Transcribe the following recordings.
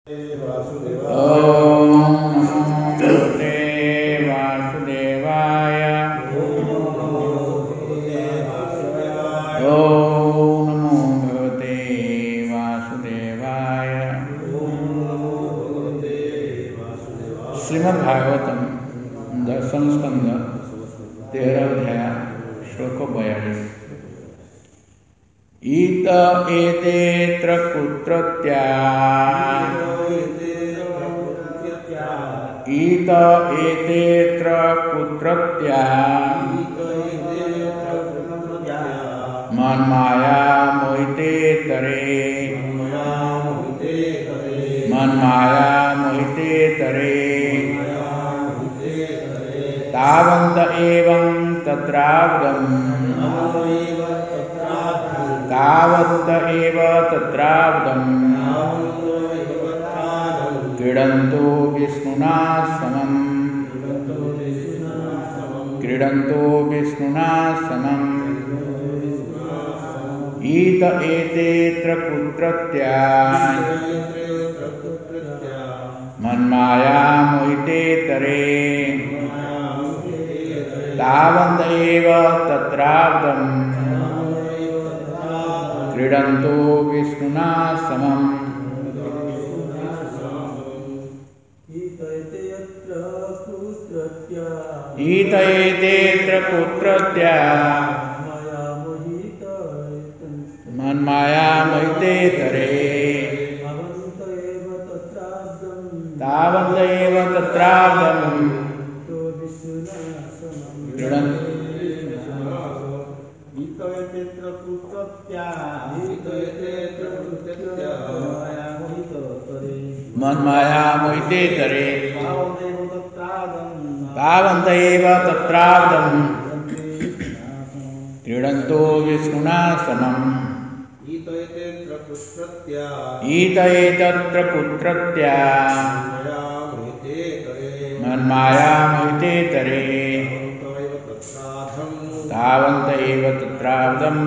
ओम नमो भगवते वासुदेवाय। ओम नमो भगवते वासुदेवाय। श्रीमद्भागवतम 10th स्कंद 13 अध्याय श्लोक 42। इत एतेऽत्र कुत्रत्या इत एतेऽत्र कुत्रत्या मन्माया मोहितेतरे मन्माया मोहितेतरे तावन्त एवं तत्रावदम् तावन्त एव तत्रावदम् क्रीडन्तो विष्णुना समम् क्रीडन्तो विष्णुना समम् इत एतेऽत्र कुत्रत्या मन्माया मोहितेतरे तावन्त एव तत्रावदम् क्रीडन्तो विष्णुना समम् इत एतेऽत्र कुत्रत्या मन्माया मोहितेतरे तावन्त एव तत्रावदम् मन्माया मोहितेतरे तावन्त एव तत्रावदम् क्रीडन्तो विष्णुना समम् इत एतत्र कुत्रत्या मन्माया मोहितेतरे तावन्त एव तत्रावदम्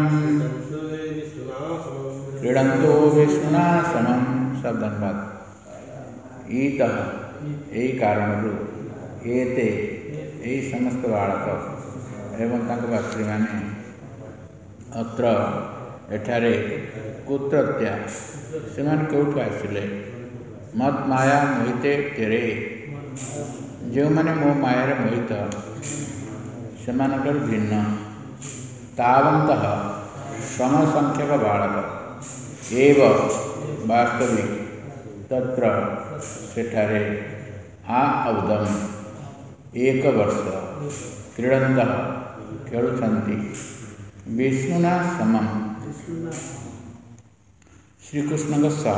क्रीडन्तो विष्णुना समम्। सब धन्यवाद। इत यही कारण एते यही समस्त बालक एवं तांको भातृ माने अत्र एठारे कुत्रत्या सेमान केउठु आसिले मत माया मोहिते तेरे जो माने मो मायार मोहित सेमानकर भिन्न तावंतः समसंख्यक बालक एव वास्तविक तत्र सेठारे अवदम एक वर्ष क्रीडन्तः खेलुछन्ति विष्णुना समम श्रीकृष्ण सह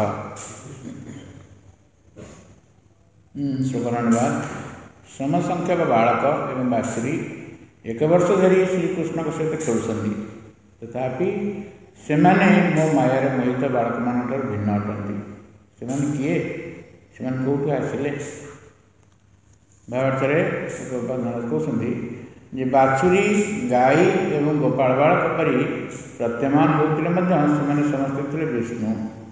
श्लोकानुवाद समसंख्यक बालक एवं बाश्री एक वर्ष धरी श्रीकृष्ण सहित खेलुछन्ति तथापि सेमाने मो मायार मोहित बालक मानकर भिन्न अटंती सेमाने किए सेमाने कोठु आसिले भावार्थ कहते जे बाछुरी गाई एवं गोपाल बालक परी प्रत्यमान होते समस्ते थे विष्णु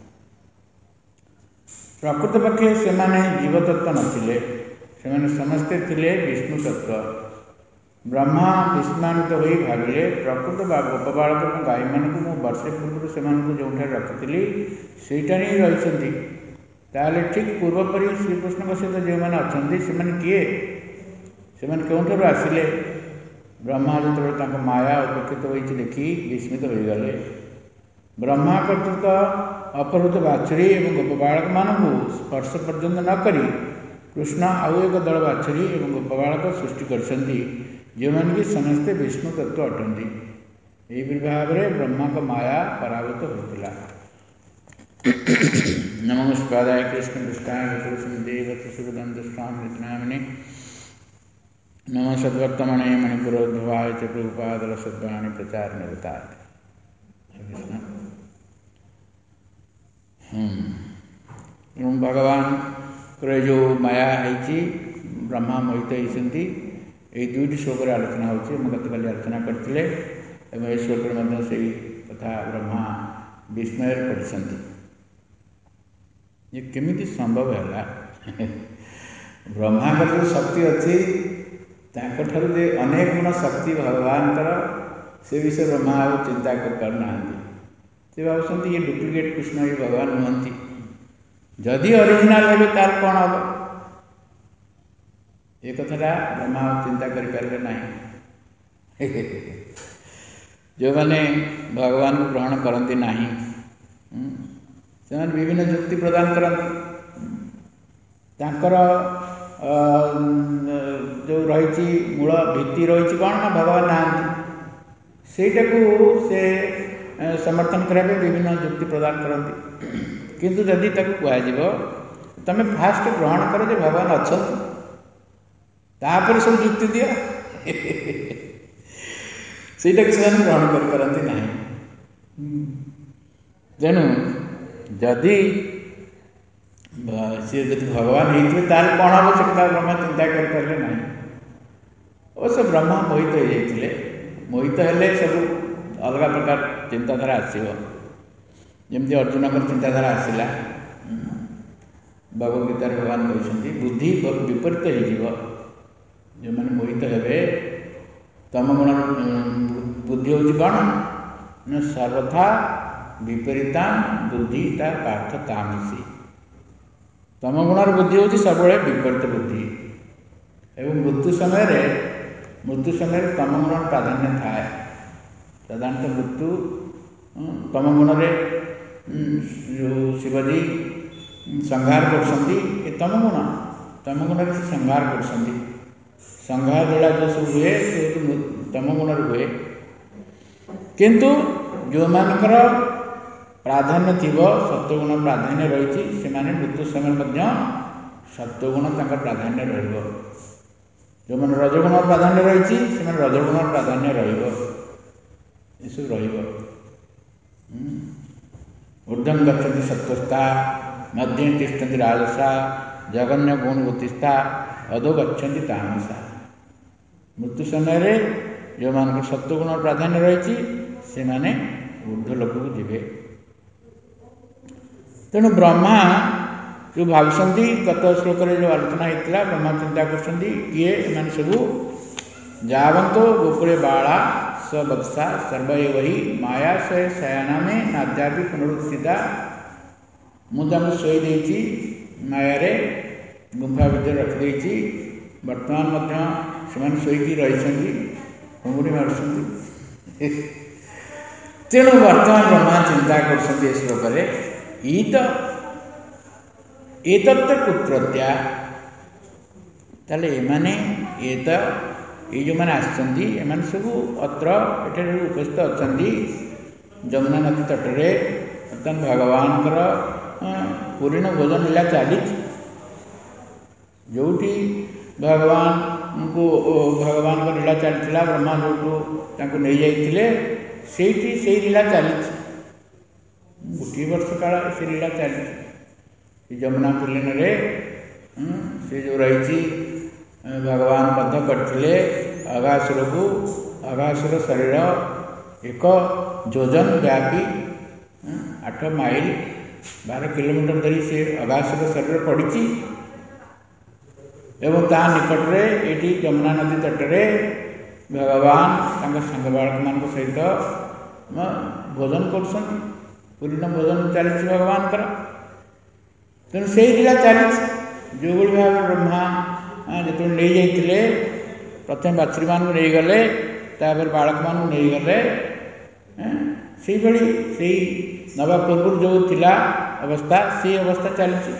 प्रकृत पक्षे से जीवतत्व नथिले समस्ते थे विष्णु तत्व ब्रह्मा विस्मानित हो भाविले प्रकृत गोप बालक और गाई मानक वर्षे पूर्व से जो रखी सेटा ही रही ताले ठीक पूर्वपरी श्रीकृष्ण सहित जो मैंने अच्छा से किए से क्यों आसिले ब्रह्मा जो माया उपेक्षित होती देखी विस्मित हो गले ब्रह्मा कर्तृक अपहृत बाछुरी और गोप बालक मानू स्पर्श पर्यंत न करी कृष्ण आउ एक दल बाछुरी और गोप बालक सृष्टि करछन्ति जो मैंने कि समस्ते विष्णु तत्व अटंती यही भाव में ब्रह्मा का माया पराभूत होता। नमस्काराय कृष्ण पृष्ठाय देवतुसुदंतस्वामिनामिने नमः सद्वर्तमणे मणिपुरोद्भवाय च प्रभुपादल सद्वाणी प्रचार निरताय कृष्ण भगवान जो माया है ब्रह्मा मोहित होती ये दुईटी श्लोक आलोचना होती गतकाली आलोचना करते श्लोक से कथा ब्रह्मा विस्मय पढ़ी। ये केमिति संभव है? ब्रह्मा जो शक्ति अच्छी ताकठार जे अनेक गुण शक्ति भगवान से विषय ब्रह्मा आ चिंता करना से भावुं ये डुप्लिकेट कृष्ण ये भगवान नुहति जदि ओरिजिनल है तार कौन हम ये कथा ब्रह्मा चिंता करें ना जो मैंने भगवान को ग्रहण करती ना से विभिन्न युक्ति प्रदान करती जो रही मूल भित्ति रही कौन ना भगवान नहांती सेटा को से समर्थन करने विभिन्न युक्ति प्रदान करती किंतु जदि कह तमें फास्ट ग्रहण कर जो भगवान अच्छा तापर सब युक्ति दिया सेटा कि ग्रहण करती ना तेणु जदि सी जब भगवान होते तार कौन हम से ब्रह्मा चिंता करें ना अवश्य ब्रह्मा मोहित हो जाते मोहित हेले सब अलग प्रकार चिंताधारा आसो जमी अर्जुन चिंताधारा आसला भगवद गीतार भगवान कहते बुद्धि विपरीत हो जो मैंने मोहित हे तम गुण बुद्धि हूँ कौन ना सर्वथा विपरीता बुद्धि ता पार्थ तामसी तम गुणर बुद्धि हूँ सब विपरीत बुद्धि एवं मृत्यु समय तम गुण प्राधान्य थाए साधारणतः मृत्यु तम गुण जो शिवजी संहार कर तम गुण से संहार कर संहार बेला जो सब हुए से तम गुण हुए किंतु जो मानकर प्राधान्य थी सत्वगुण प्राधान्य रही से मृत्यु समय सत्वगुण प्राधान्य रहा जो मैंने रजगुण प्राधान्य रही से रजगुण प्राधान्य रही ऊर्धम गच्छति सत्वस्था मध्य तिष्ठन्ति राजसा जगन्य गुण गतिस्था अधो गच्छन्ति तामसा मृत्यु समय जो मान सत्वगुण प्राधान्य रही से माने ऊर्ध्वलोक को जीवे तेणु ब्रह्मा जो भावुंट गत श्लोक जो आलोचना होता ब्रह्मा चिंता कर ये मैंने सब जावंतो गोकुले बाला स्वत्सा सर्व वही माया से शयना में नाद्यापि पुनरुत्थिता मुझे शोदी मायारे गुंफा भितर रखिदे बर्तमान शोकी रही घुंगुड़ी मार्च तेणु बर्तमान ब्रह्मा चिंता कर श्लोक एतत्र कुत्रत्या ताले एमाने ये जो मैंने आसछन्ती एमाने सब अत्र एठारे उपस्थित अछन्ती जमुना नदी तटरे बर्तमान भगवानकर पूर्ण भोजन लीला चली जोटी भगवान को भगवान का लीला चलता ब्रह्मा जो नहीं जाइए से लीला चली गोटे वर्ष काल से लीला चली जमुना पुलिन से जो रही भगवान बद्ध करते अगासुर को अगासुर शरीर एक योजन व्यापी 8 माइल 12 किलोमीटर धरी से अगासुर शरीर पड़ी एवं ता निकट में ये जमुना नदी तटरे भगवान सांग बालक मान सहित भोजन कर पूर्ण भोजन चली भगवान तेणु से लीला चली जो भाव ब्रह्मा जो नहीं जाते प्रथम बाछुरी मान नहीं गले बालक मान नहीं गले से नवा पूर्व जो थिला अवस्था से अवस्था चली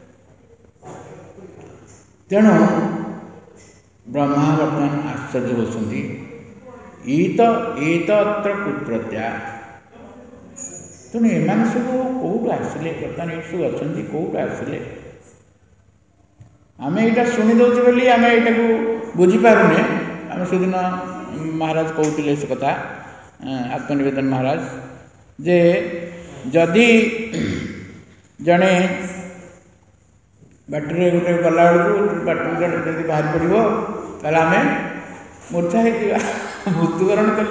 तेणु ब्रह्मा बर्तमान आश्चर्य होती एतत्र कुत्रत्या तेणु एम सब कौटू आसिले बर्तमान ये सब अच्छा कौटू आसिले आम यहाँ शुणी दौचे बोली आम यहाँ बुझीपारे आम से दिन महाराज कहते से कथा आत्मनिवेदन महाराज जे जदि जड़े बाटरे गोटे गला बेलू जब बाहर पड़ो ताल आम मूर्छा हो मृत्युवरण कर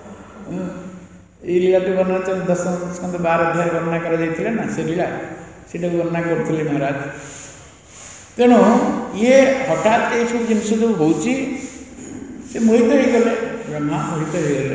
लीलाटी वर्णना 10 स्कंद 12 अध्याय वर्णना कर लीला से लीला से वर्णना करते महाराज। तेणु ये हठात ये सब जिनस जो हो मोहित हो गले, ब्रह्मा मोहित हो गले।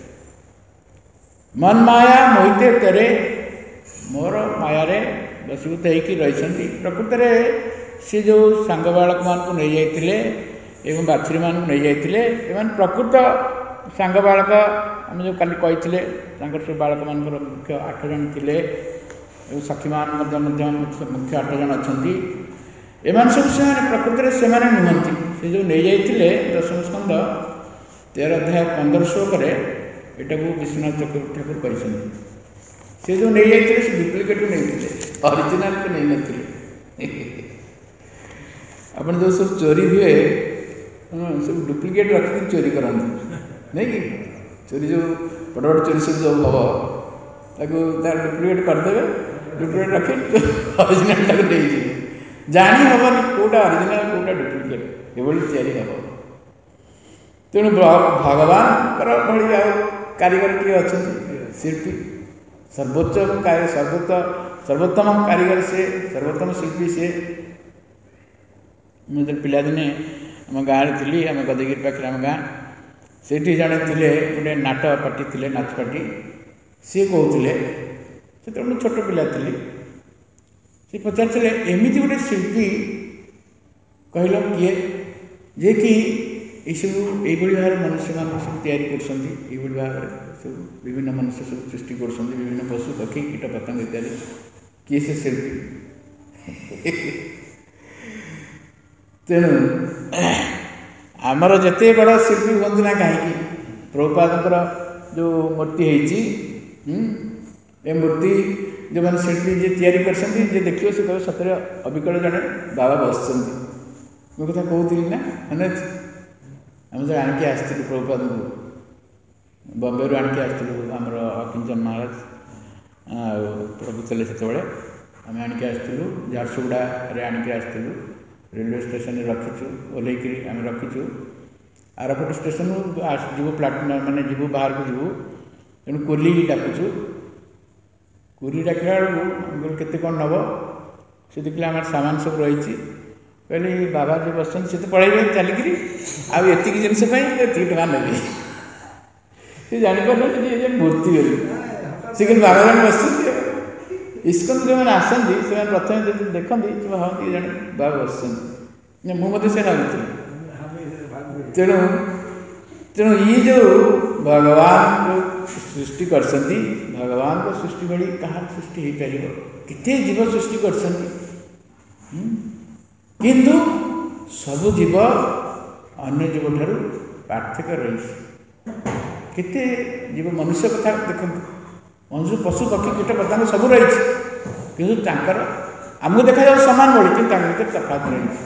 मन माया मोहिते तेरे, मोर माया बसीभूत होकर रही। प्रकृत में सी जो सांग बालक मान नहीं जाते एवं बाछुरी मान नहीं जाते, प्रकृत सांग बालक आम जो कल कही से बालक मान मुख्य 8 जन थे, सखी मान मुख्य 8 जन अच्छा। एम सब से प्रकृत में से नुहति से जो नहीं जाते 10म स्कंद 13 अध्याय 15 श्लोक यहाँ को विश्वनाथ चक्रवर्ती ठाकुर कहते से जो नहीं जाते से डुप्लिकेट नहीं, ओरिजिनल को नहीं नथिले। अपन जो सब चोरी हुए सब डुप्लिकेट रखी चोरी करते नहीं कि चोरी जो बड़ बड़ चोरी सब जो हम तार डुप्लिकेट करदे, डुप्लिकेट रखी ओरिजिनल टाक नहीं जानी हेनी कौटा ओरिजिनल कौटा डुप्लिकेट ये हम। तेणु भगवान भाई कारीगर किए अच्छा शिल्पी, सर्वोच्च सर्वोत्तम कारीगर से, सर्वोत्तम शिल्पी से। मुझे पिलादिने आम गाँव थी, आम गदगिरी पाखे आम गाँ से जड़े थे गोटे नाट पार्टी थे, नाच पार्टी। सी कहते से छोट पिला थी, सी पचारे एमती गोटे शिल्पी कहल किए जे कि सब ये भाव मनुष्य मान सब या भाव सब विभिन्न मनुष्य सब सृष्टि कर विभिन्न पशु पक्षी कीट पतंग इत्यादि किए से शिल्पी। तेणु आमर जिते बड़ शिल्पी हूँ ना कहीं प्रभुपादर जो मूर्ति है मूर्ति जो मैंने शिल्पी जी तैयारी कर देखिए से कह सतरे अविकल जड़े बाबा बस मो कथा कहती ना मन आम जो आणिक आसलु प्रभुपाद बम्बे रू आणिक आसलु आमर अकिंचन महाराज प्रभु थे से आम आणिक आसलु झारसुगुड़ा आणिक आसलु रेलवे स्टेशन रखीचु ओल्लैकि आम रखीचु आरपट स्टेशन जीव प्लाटफर्म मैंने जीव बाहर को जीव तेणु कोली डाकुचु कोली डाकला बेलू केते कौन नब से देखिए आम सामान सब रही कहले बाबा जो बस सी तो पढ़े चलिकी आती जिनस ये टाँग ने सी जापारे मूर्ति सी कहते बाबा जन बस इस्कन जो मैंने आसती से प्रथम जो देखती भावती जन बाबा बस मुझे से भावी तेणु तेणु ये जो भगवान जो सृष्टि कर भगवान को सृष्टि भाई कहाँ सृष्टि हो पार केते जीव सृष्टि कर किंतु सबु जीव अन्य जीव ठारू पार्थक्य रही केते जीव मनुष्य कथा देखो मनुष्य पशु पक्षी कीट पतंग सब रही किंतु आमको देखा जाए सामान बोली कि तफात रही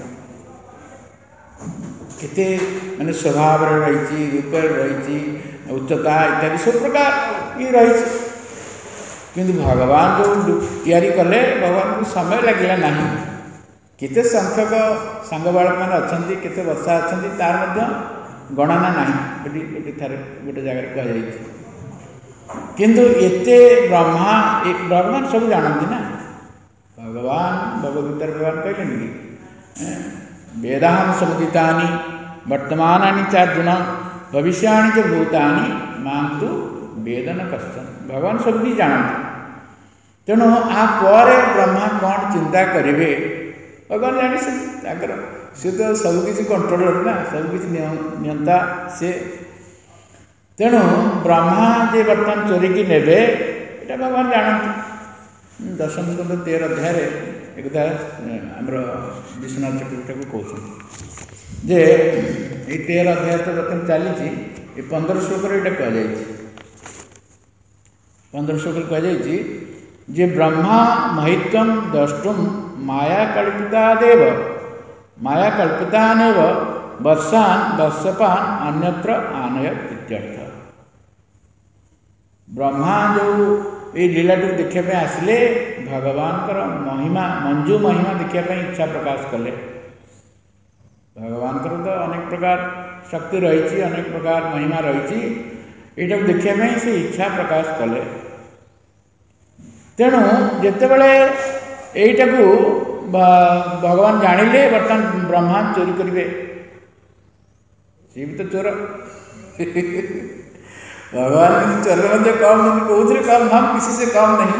केते माने स्वभाव रही रूप रही उच्चता इत्यादि सब प्रकार ये रही किंतु भगवान जो तैयारी कले भगवान को समय लगे ना केते संख्यक सांग बालक मैंने अच्छा केते वर्षा अच्छा तार गणना ना गोटे गोटे जगह कह किंतु एते ब्रह्मा सब जानती ना भगवान भगवद्गीता भगवान कहले कि वेदाहं समुदितानि वर्तमानानि चार्जुन भविष्याणि च भूतानि मां तु वेद न कश्चन। भगवान सब भी जानते तेणु आप ब्रह्मा कौन चिंता करेंगे भगवान जानी सी तो सबकि कंट्रोलर ना सबकि नियंता से तेणु ब्रह्मा जे बर्तमान चोरी की नेबे ये भगवान जानते 10म स्कंद 13 अध्याय एक आमर विश्वनाथ चक्रवर्ती को कहते जे ये 13 अध्याय तो बर्तमान चली 15 श्लोक ये कहुई 15 श्लोक कहुई जे ब्रह्मा महित्वं द्रष्टुम माया कल्पितादेव माया कल्पितानेव वर्षान वर्षपान अन्यत्र आनयत इत्यर्थ। ब्रह्मा जो ये लीला देखा आसिले भगवान महिमा मंजू महिमा देखा इच्छा प्रकाश कले भगवान तो अनेक प्रकार शक्ति रही अनेक प्रकार महिमा रही यहाँ देखा से इच्छा प्रकाश कले तेणु जिते बड़े ଏଇଟାକୁ ଭଗବାନ ଜାଣିଲେ ବର୍ତ୍ତମାନ ବ୍ରହ୍ମା ଚୋରି କରିବେ, ସିଏ ବି ତ ଚୋର। भगवान किसी चोर मध्य कम नहीं, कौन कम, हम किसी से कम नहीं।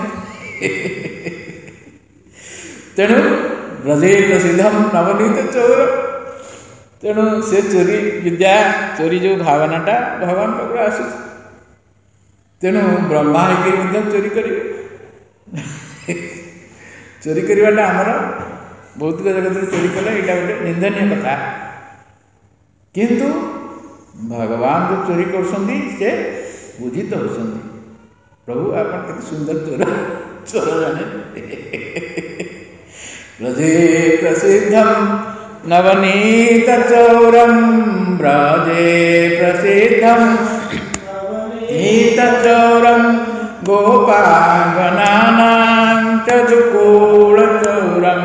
तेणु ब्रजे प्रसिद्धम नवनीत चोर, तेणु से चोरी विद्या चोरी जो भावनाटा भगवान पाखु आस, तेणु ब्रह्मा होकर चोरी करेंगे। चोरी करवाटा आमर भौतिक जगत चोरी कले यहाँ गोटे निंदनीय कथा, किंतु भगवान जो चोरी कर बुझित होती। प्रभु आप सुंदर चोर चोर जाने। ब्रजे प्रसिद्धम नवनीत चौरम, ब्रजे प्रसिद्धम नवनीत चौरम, गोपांगनानां चतुकूल चौरम,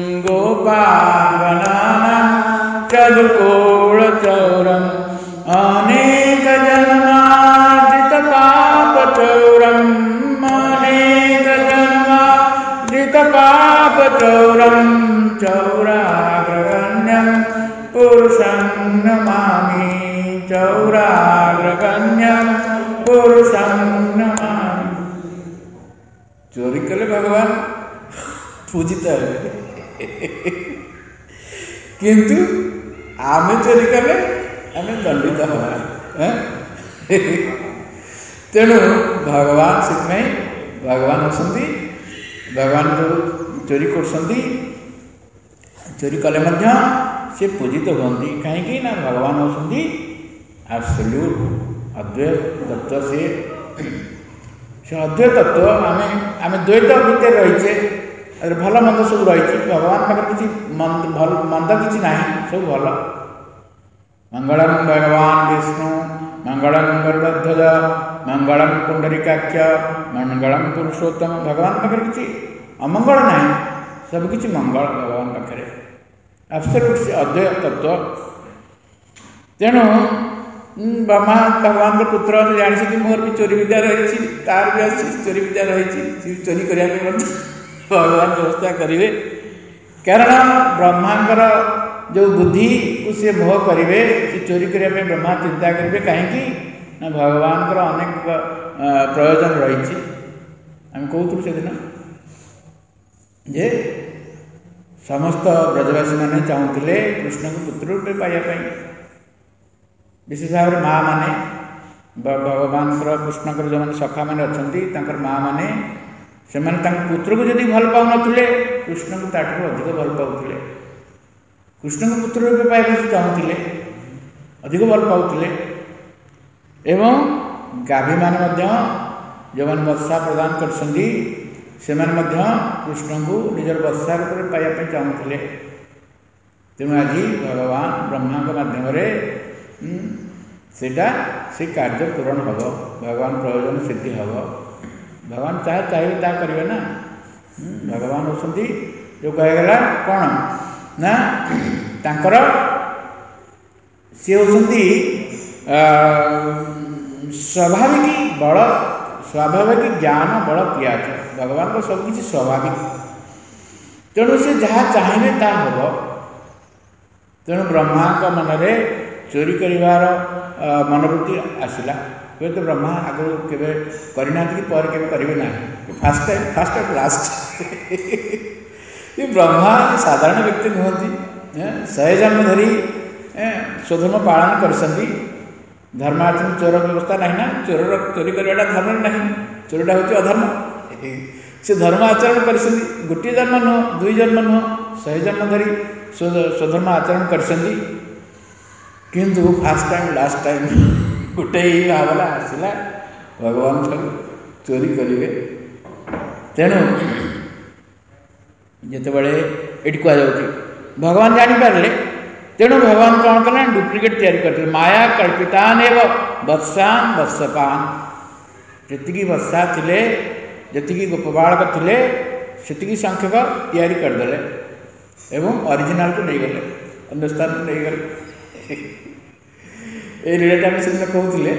गोपांगनानां चतुकूल चौरम, अनेक जन्मार्जित पाप चौरम, अनेक जन्मार्जित पाप चौरम, चौराग्रगण्यं पुरुषं नमामि, चौराग्रगण्यं पुरुषं नमामि। चोरी कले भगवान पूजित है, किंतु आमे चोरी कले आमे दंडित हवा। तेणु भगवान से भगवान होती, भगवान जो चोरी कर चोरी कले से पूजित होती, कहीं भगवान होती एब्सोल्यूट अद्वैत तत्व। से अद्वैत तत्व आम द्वैत भितर रहीचे, भल मंद सब रही, भगवान पाखे किसी मंद किसी ना, सब भल। मंगलम भगवान विष्णु, मंगलम गरुड़ध्वज, मंगलम पुंडरीकाक्ष, मंगलम पुरुषोत्तम। भगवान पाखे किसी अमंगल ना, सबकि मंगल भगवान पाखे, एब्सोल्यूट से अद्वैत तत्व। तेणु ब्रह्मा भगवान के पुत्र जानी मोर भी चोरी विद्या रही, तार भी अच्छी चोरी विद्या रही, चोरी करने भगवान व्यवस्था करेंगे। कारण ब्रह्मांकर जो बुद्धि को सी मोह करेंगे, चोरी करने ब्रह्मा चिंता करेंगे, कहीं भगवान अनेक प्रयोजन रही। आम कहूँ से दिन जे समस्त ब्रजवासी मैंने चाहूले कृष्ण को पुत्र रूपे पाइबा, विशेष भाव में माँ मैंने भगवान कृष्ण जो मैंने सखा मैंने अच्छा माँ मैंने से पुत्र को जदि भल पाऊन कृष्ण को ताठू अधिक भल पाते, कृष्ण को पुत्र रूपे पाइबा से चाहूले, अधिक भल पाते। एवं गाभी मैंने जो मैंने वर्षा प्रदान कर कृष्ण को निजर वर्षा रूप में पाइबा चाहूले। तेणु आज भगवान ब्रह्मा माध्यम से कार्य पूरण हम, भगवान प्रयोजन सिद्धि हम। भगवान चाहिए ता करेंगे ना। भगवान होती जो कहगला कौन ना तांकर सी होती स्वाभाविक बल, स्वाभाविक ज्ञान बल पियाच। भगवान को सबकि स्वाभाविक, तेणु से जहाँ चाहिए ता हम। तेणु ब्रह्मा मनरे चोरी करार मनोवृत्ति आसला। हुए तो ब्रह्मा आगे केवे करना कि पर के करेंगे ना, फास्ट एंड लास्ट। ये ब्रह्मा साधारण व्यक्ति नुहति, 100 जन्म धरी स्वधर्म पालन कर धर्माचरण चोर व्यवस्था नहीं ना, चोरी करवाटा धर्म नहीं, चोरटा हूँ अधर्म। से धर्म आचरण कर गोटे जन्म नुह, 2 जन्म नुह, 100 जन्म धरी स्वधर्म आचरण कर, किंतु फास्ट टाइम लास्ट टाइम गोटे ही भावना आसला भगवान चोरी करेंगे। तेणु जितेबाला ये कहुच्छे भगवान जानीपारे, तेणु भगवान कौन कले डुप्लिकेट तैयारी करते, माया कल्पितान एवं वत्सान वत्सपान। जी वर्षा थे, जी गोपबालक थे, से संख्यक तैयारी करदे एवं ओरिजिनल को नहीं गले, अन्य स्थान को नहीं गले। ये लीलाटा से कहते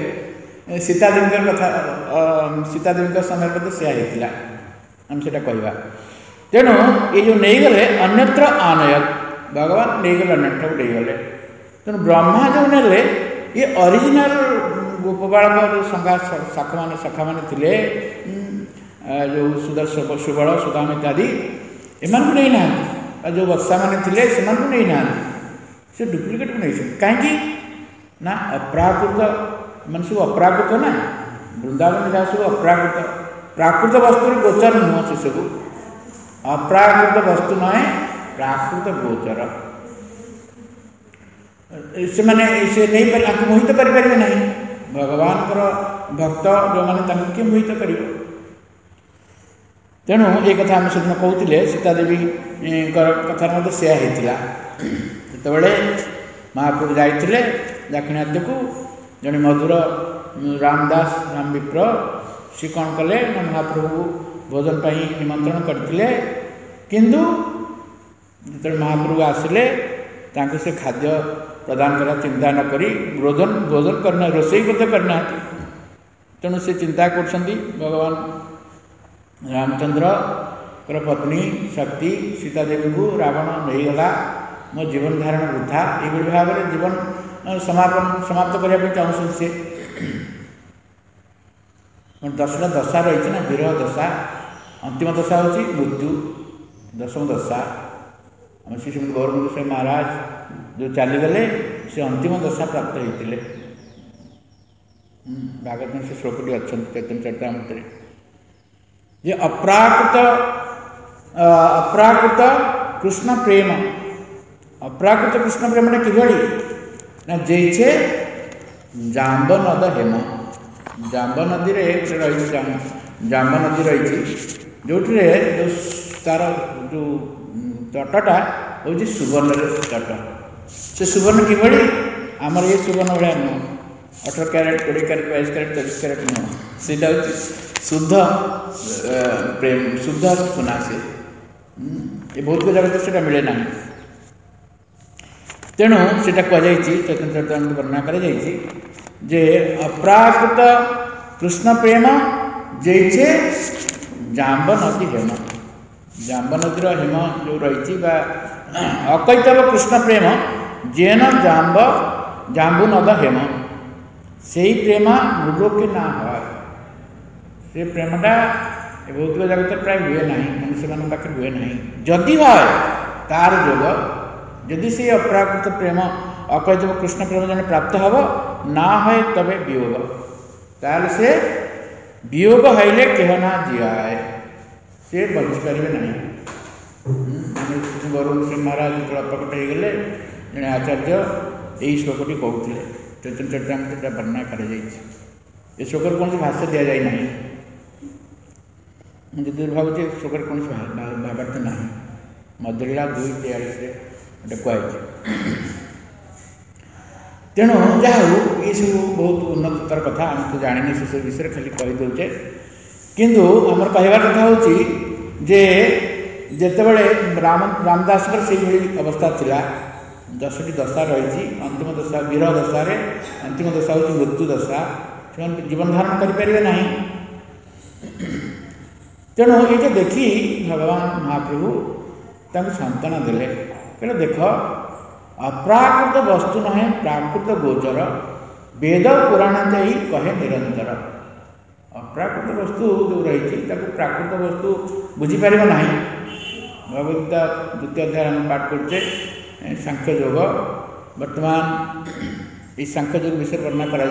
सीतादेवी कथा, सीतादेवी समय से होता आम से कहवा। तेणु ये जो नहीं गले अन्यत्र आनयत भगवान नहीं गले अन्यत्र नहीं गले तेणु ब्रह्मा जो नेले ये ओरिजिनल गोपबालक शाखा मान थे जो सुदर्शन सुबल सुदाम इत्यादि एम नहीं ना जो बत्सा मैंने से नहीं ना से डुप्लिकेट को नहीं कहीं ना अप्राकृत मान सब अप्राकृत ना वृंदावन जहाँ सब अप्राकृत प्राकृत वस्तु गोचर नुह से सब अप्राकृत वस्तु नए प्राकृत गोचर से मैंने से नहीं मोहित करें ना भगवान भक्त जो मैंने किए मोहित कर तेणु ये कथा आम से कहते सीता देवी कथार मत से होता महाप्रभु जाते दाक्षिणात्य को जड़े मधुर रामदास राम विप्र सी कौन कले महाप्रभु भोजन पर निमंत्रण करते किंतु जो महाप्रभु आसिले से खाद्य प्रदान करा चिंता न करी भोजन करना रोषे करना तेणु से चिंता कर भगवान रामचंद्र पत्नी शक्ति सीता देवी को रावण नहीं गला मो जीवन धारण वृथा ये भाव में जीवन समाप्त करने चाहूँ सी दशटा दशा रही ना विरह दशा अंतिम दशा हूँ मृत्यु दशम दशा आम श्री गौरव गोस्वामी महाराज जो चलीगले से अंतिम दशा प्राप्त होते भागवत में से श्लोकटी अच्छा चैतन्य चरितामृत ये अप्राकृत कृष्ण प्रेम अप्राकृत कृष्ण प्रेम किभली ना जैसे जाम्ब नद हेम जाम्ब नदी रे रही जाम्ब नदी रही जो तार जो तटटा हूँ सुवर्ण तट से सुवर्ण किभली आमर ये सुवर्ण भाया नुह 18 कैरेट 20 कैरेट 22 कैरेट 23 कैरेट नुह से शुद्ध प्रेम शुद्ध सुना से ये बहुत जगह से मिले ना तेणु से कहुई चैतन्य चरितामृत वर्णना कर अप्राकृत कृष्ण प्रेम जैसे जाम्ब नदी हेम जाम्ब नदीर हेम जो रही अकैतव कृष्ण प्रेम जेन जाम्बू नद हेम से प्रेम मृलोके ना है से प्रेमटा बहुत जगत प्राय हुए ना मनुष्य मान पाखे हुए ना जदि है तार जोग जदि से अप्राकृत प्रेम अकैतव कृष्ण प्रेम जन प्राप्त हम ना है तबे वियोग ताल से वियोग हईले केह ना जियाए से बची पारे ना गौरव गोस्वामी महाराज जो प्रकट हो गले जड़े आचार्य यही श्लोकटी कहते चैतन्य चरितामृत वर्णना कर श्लोक कौन भाष्य दि जाए ना मुझे भावुँ श्लोक कौन भावार्थ ना मधुरीला 2:43 गोटे कहुई तेणु जहाँ ये सब बहुत उन्नतर कथा आम तो जाने से सब विषय खाली कहीदे किंतु आमर कहबार कथा हूँ जे जितेबले रामदास से अवस्था थिला 10टी दशा रही अंतिम दशा विरह दशा अंतिम दशा हूँ मृत्यु दशा से जीवन धारण करें ना तेणु ये देखी भगवान महाप्रभु सांत्वना देले कहले देख अप्राकृत वस्तु नहे प्राकृत गोचर वेद पुराण ही कहे निरंतर अप्राकृत वस्तु जो रही प्राकृत वस्तु बुझीपार ना भगवद्गीता 2य अध्याय हम पाठ करते सांख्य योग वर्तमान ये सांख्य योग विषय वर्णना करा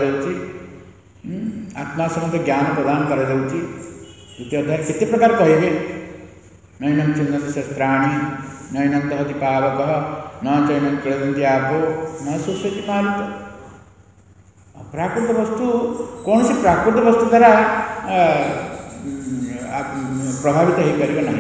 आत्मा समस्त ज्ञान प्रदान करा 2य अध्याय केते प्रकार कहे नैनम चिन्हति शस्त्राणि नैनम दहति पावक न चैनम क्लेदंती आपो न शोषयति मारुत प्राकृत वस्तु कौन सी प्राकृत वस्तु द्वारा प्रभावित हो पार ना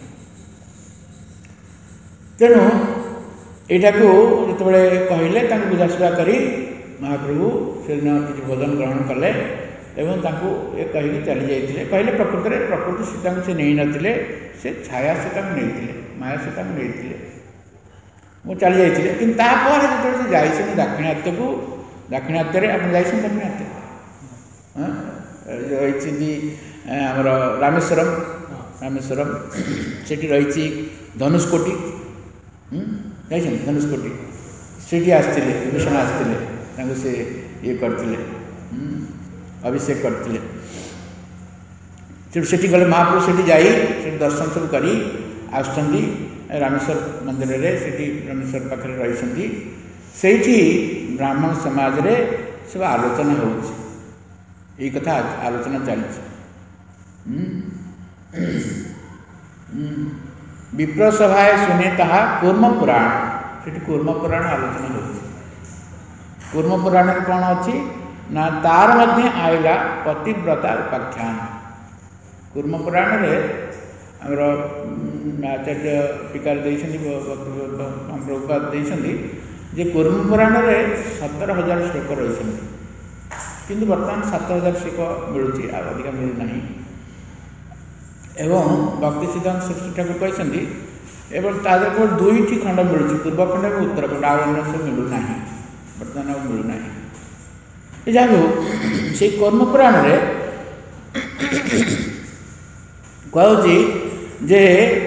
तेणु यहाँ को जिते कहले बुझाशुझा कर महाप्रभु से दिन किसी भोजन ग्रहण कले एवं ये कहीकि चली जाते कहले प्रकृति सीता से नहीं नथिले से छाया सीता नहीं माया सीता नहीं वो चली जाते कि जो जाइए दाक्षिणात्य को दाक्षिणात्य आप दाक्षिणात्य रही आमर रामेश्वरम रामेश्वरम सेठी रही धनुषकोटी जाइए धनुषकोटी सेठी आसते विभीषण आसते से ये करते अभिषेक करते सेठी गले महाप्रभु सेठी जाई दर्शन सब करी आसुँच रामेश्वर मंदिर रे सेठी रामेश्वर पाखे रही सेठी ब्राह्मण समाज रे सब आलोचना हो कथा आलोचना चली विप्र सभाए सुने ताहा कूर्म पुराण से कूर्म पुराण आलोचना हो कूर्म पुराण कौन अच्छी ना तार मध्य आईला पतिव्रता उपाख्यान कूर्म पुराण रे आमर आचार्य टीकार प्रभुपाद जे कूर्म पुराण रे 17,000 श्लोक रही किंतु बर्तमान 7,000 श्लोक मिलूँ अधिक मिलूना एवं भक्ति सिद्धांत सरस्वती ठाकुर कहते एवं तादर केवल 2टी खंड मिलूँ पूर्वखंड और उत्तरखंड आउ मिलूना बर्तमान आ मिलूना जहाँ भी से कर्म पुराण रे कहूँ जे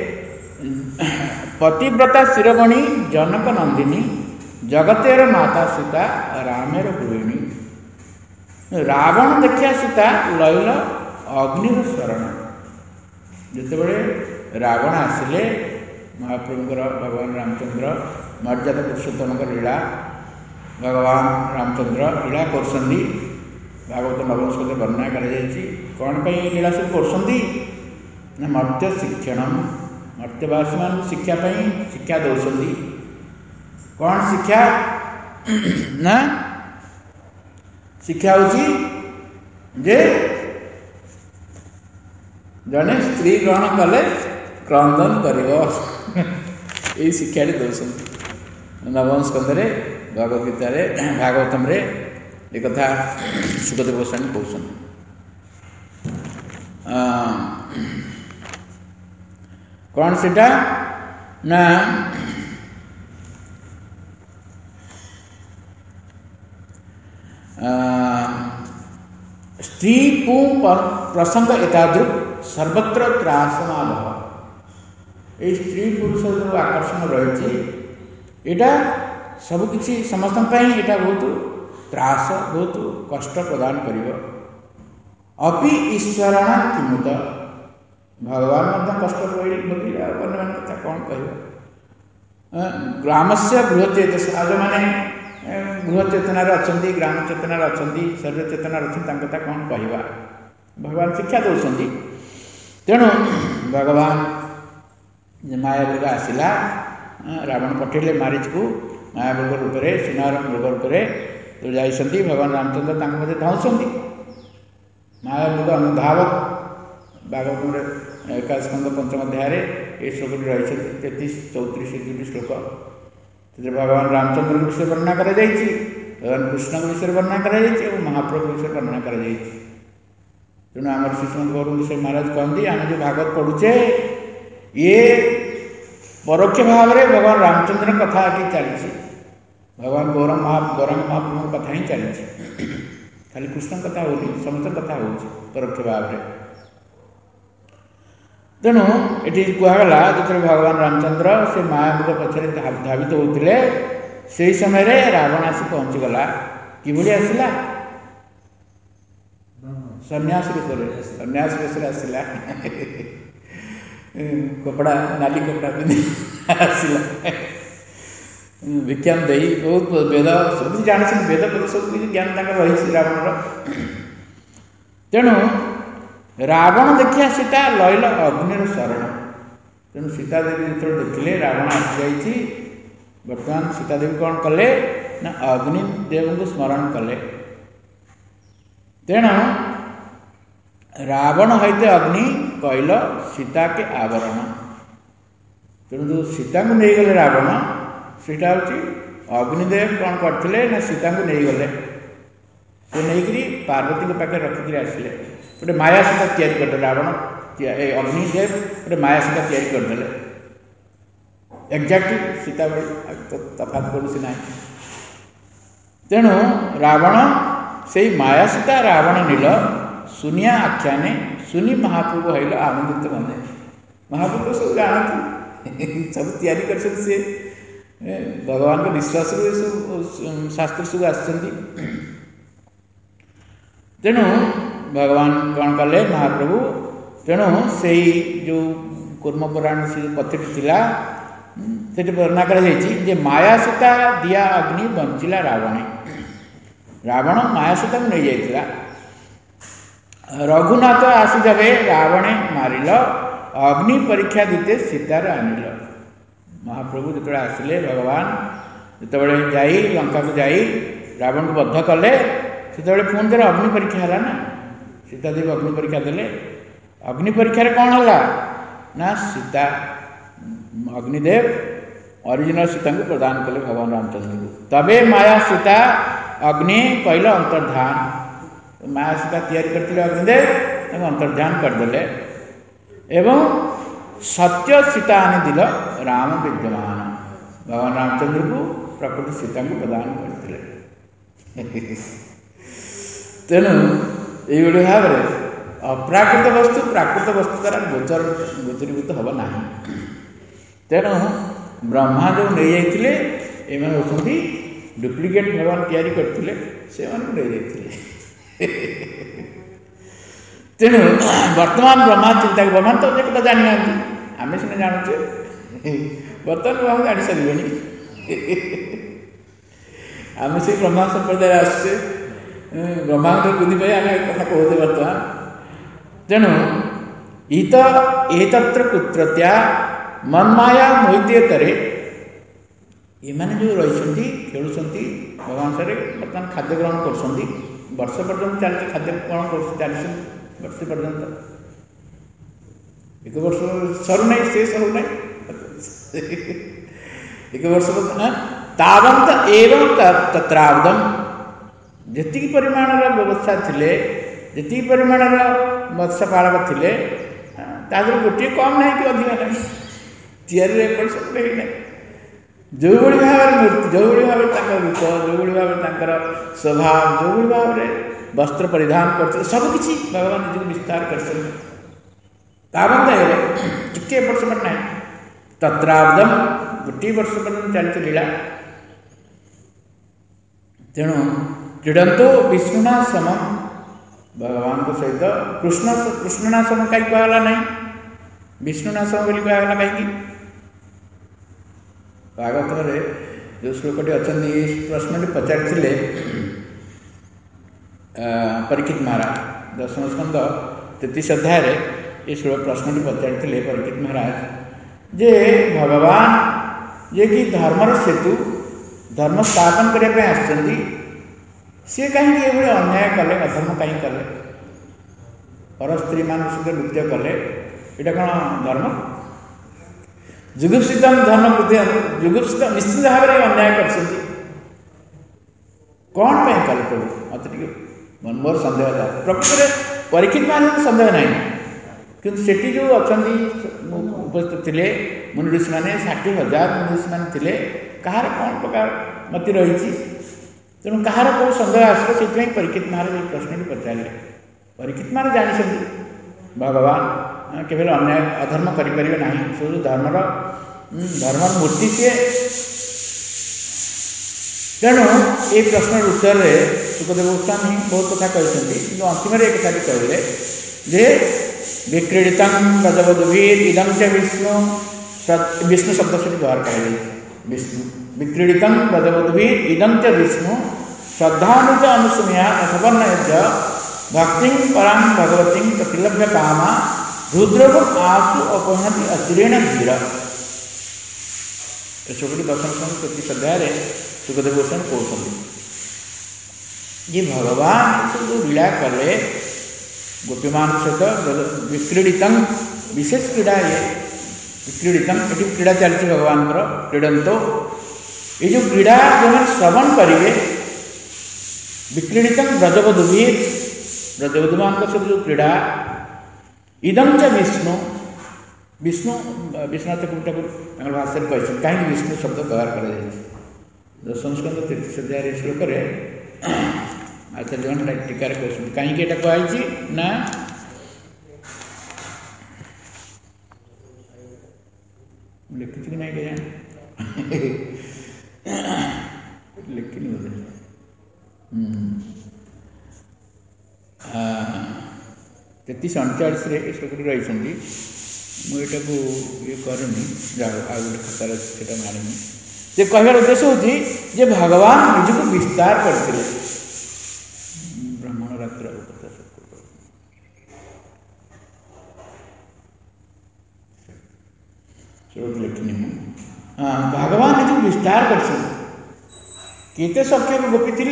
पतिव्रता शिरोमणि जनक नंदिनी जगतेर माता सीता रामेर गृहिणी रावण देखिया सीता लैल अग्निर शरण जितेबले रावण आसिले महाप्रभुंर भगवान रामचंद्र मर्यादा पुरुषोत्तम लीला भगवान रामचंद्र लीला कर भागवत नवम स्कंदे वर्णना कर कौन पर लीला सब कर मर्त्य शिक्षण मर्त्यवासी मान शिक्षा शिक्षा दौरान कौन शिक्षा ना शिक्षा होची जे जने स्त्री ग्रहण कले क्रंदन कर शिक्षा दौरान नवम स्कंदे भगवद गीता भागवतम रे एक कथा सुखदेव गोस्वामी कहते कौन सीटा ना स्त्री पु प्रसंग एतादृक सर्वत्र त्रासमाल ये स्त्री पुरुष जो आकर्षण रही यहाँ सबकि समस्त यहाँ बहुत त्रास बहुत कष्ट प्रदान कर अपि ईश्वरण किमुत भगवान कष्ट भोगिले अन्य कथा कौन कह ग्राम से गृहचेत आज मैंने गृह चेतनार अच्छा ग्राम चेतनार अच्छा शरीर चेतनार अच्छा कथा कौन कहवा भगवान शिक्षा दौरान तेणु भगवान मायामृग आसला रावण पठेले मारीच को मायामृग रूप से सुनार मृग रूप से तो जाइए भगवान रामचंद्र मध्य धाउंट मायामृग अनुधावक भागवत एकादश स्कंद पंचम अध्याय ये श्लोक रही 33-34 श्लोक भगवान रामचंद्र विषय वर्णना कर भगवान कृष्ण विषय वर्णना कर महाप्रभु विषय वर्णना कर तेणु आम श्रीमद गौर महाराज कहते आम जो भागवत पढ़ुचे ये परोक्ष भाव में भगवान रामचंद्र कथा आगे चली भगवान गौरंग महाप्रभु कथा ही चली खाली कृष्ण कथा हो समस्त कथा हो परोक्ष भाव में तेणु ये कहगला जो भगवान रामचंद्र से मायामृग पछरे धावित होते से समय रे रावण आसी पहुँचीगला कि आसला सन्यास रूप सन्यास वेश आसला कपड़ा नाली कपड़ा पिंधि आसला भिक्षाम दे बहुत वेद सब जान वेद सब ज्ञान रही रावण तेणु रावण देखिया सीता लैल अग्निर शरण तेणु सीतादेवी जो देखिले रावण आसी बर्तमान सीतादेवी कौन कले ना अग्निदेव को स्मरण कले तेणु रावण हईते अग्नि कहल सीता के आवरण तेणु जो सीता को नहीं गले रावण सीटा हूँ अग्निदेव कौन करते ना सीता को नहीं गले से नहीं पार्वती के पाखे रखिक आसिले गोटे माया सीता तैयारी करदे रावण अग्निदेव गोटे माया सीता तैयारी करदे एक्जाक्टली सीता तफात पड़ोसी ना तेणु रावण से माया सीता रावण नील सुनिया आख्याने सुनी महाप्रभु हईल आनंदित बने महाप्रभु सब जानती सब तैयारी कर सी भगवान को विश्वास सब शास्त्र सब आसती तेणु भगवान कौन कले महाप्रभु तेणु से जो कूर्म पुराण से कथटी थिला से वर्णना कर माया सीता दिया अग्नि बंचिला रावणे रावण माया सीता को नहीं जाइथिला रघुनाथ आसी जबे रावणे मारिल अग्नि परीक्षा दीते सीतार आनिल महाप्रभु जो आसिले भगवान जो जाई लंका को जाई रावण को बद्ध कले से पुणी थोड़ा अग्नि परीक्षा है ना सीता देवी अग्नि परीक्षा देले अग्नि परीक्षा कौन है ना सीता अग्निदेव ओरिजिनल सीता को प्रदान कले भगवान रामचंद्र को तबे माया सीता अग्नि कहला अंतर्धान माया सीता तैयारी करते अग्निदेव अंतर्धान करदे एवं सत्य सीता आनी दिल राम विद्यमान भगवान रामचंद्र को प्रकृति सीता को प्रदान करते तेणु ये भाव में अप्राकृत वस्तु प्राकृत वस्तु द्वारा गोचरीभूत हम ना तेणु ब्रह्मा जो नहीं जाइए एम होती डुप्लिकेट भगवान तैयारी करते से नहीं जाइए तेणु वर्तमान ब्रह्मा चिंता ब्रह्मा तो एक कथा जानी ना आम सीना जानुचे बर्तमान ब्रह्मा जानी सारे आम से ब्रह्मा संप्रदाय आसचे ब्रह्मा बुद्धि आम एक कथा कहते बर्तमान तेणु इत एतत्र कुत्रत्या मनमाया मोहितेतरे एमाने जो रही खेलुंट भगवान सारे बर्तमान खाद्य ग्रहण कर वर्ष पर्यंत चलती खाद्य ग्रहण कर वर्ष पर्यंत एक वर्ष सरू ना शेष हो ना एक वर्ष तावंत एवं तत्रावधम जी परिमाण व्यवस्था थे जी परिमाण मत्स्य पालक थे गोटे कम ना कि अधिक ना तैयारी एपट सेपट ना जो भाव मूर्ति जो भाव रूप जो भाव स्वभाव जो भाव वस्त्र परिधान करते सबकि भगवान निजी विस्तार कर टिके एपट सेपट ना तत्रावधम गोटे वर्ष पर्यटन चलती लीला तेणु क्रीडंतो विष्णुना सम भगवान को सहित कृष्णना सम कहीं कहला ना विष्णुना सम बोली कहला कहीं भागवत जो श्लोकटी अच्छा प्रश्न पचारि परीक्षित महाराज दशम स्कंद 33 अध्याय ये श्लोक प्रश्न पचारि परीक्षित महाराज जे भगवान ये कि धर्मर सेतु धर्म स्थापन करने आसछन्ति सी कहीं ये अन्याय कले अधर्म कहीं कले पर स्त्री मान सहित नृत्य कले यहाँ कौन धर्म जुगुप्सित धर्म जुगुप्सित निश्चित भाव में अन्याय कर कौन पे कले प्रभु मत मन मोर सन्देह था प्रकृत परीक्षित मान सन्देह ना किंतु सेठी जो अच्छा उपस्थित थे मुनि ऋषि मैंने 60,000 मुनि ऋषि मैंने कहार कौन प्रकार मति रही तेणु कहार कौन सन्देह आसो से परीक्षित महाराज ये प्रश्न पचारे परीक्षित महाराज जानी भगवान केवल अन्याय अधर्म करें ना से धर्मर मूर्ति सी तेणु ये प्रश्न उत्तर सुखदेव गोस्वामी बहुत कथा कहते अंतिम एक कथा कहले जे विक्रीडित व्रजवधूभिर इदं च विष्णु शब्द से व्यवहार करें विष्णु विक्रीडित व्रजवधूभिर इदं च विष्णु श्रद्धानुज अनुसुमया सवर्ण भक्ति परां भगवती प्रतिलभ्य कामा रुद्रव आसु अपहनति अचिरेण धीर श्लोकटी दशम स्कंद 33 अध्याय सुखदेव गोस्वामी कहते ये भगवान जो लीला कले गोपीमान सहित विक्रीडित विशेष क्रीड़ा ये विक्रीडित ये क्रीड़ा चलती भगवान क्रीडंतो ये जो क्रीड़ा जो मैंने श्रवण करेंगे विक्रीडित व्रजवधूभिर व्रजवधू मान सहित जो क्रीड़ा इदं च विष्णु विष्णु विश्वनाथ ठाकुर भाषा कहते कहीं विष्णु शब्द व्यवहार कर दशम स्कंद 33 अध्याय श्लोक आचार्य टीकार कहते कहीं कहती ना लिखी कि नहीं क्या लिखिनी बोधे तेतीस 39 श्लोक रही मुझे ये करनी जाओ आ गए खातार से मानी जे कहर उद्देश्य होती जे भगवान निजक विस्तार करते ब्राह्मण रात्र लिखनी हाँ भगवान निजक विस्तार करते सख्य गोपी थे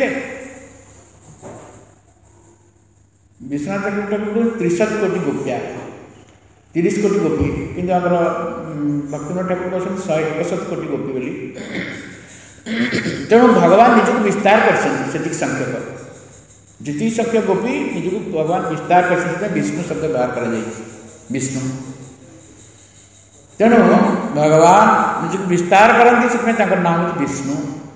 विश्वनाथ ठाकुर 63 कोटी गोपिया 30 कोटी गोपी किंतु आम भक्तिनाथ ठाकुर कहते 161 कोटी गोपी बोली तेणु भगवान निजक विस्तार कर संख्यक जी संख्यक गोपी निजक भगवान विस्तार कर विष्णु शब्द व्यवहार कर विष्णु तेणु भगवान निजक विस्तार करती से नाम हूँ विष्णु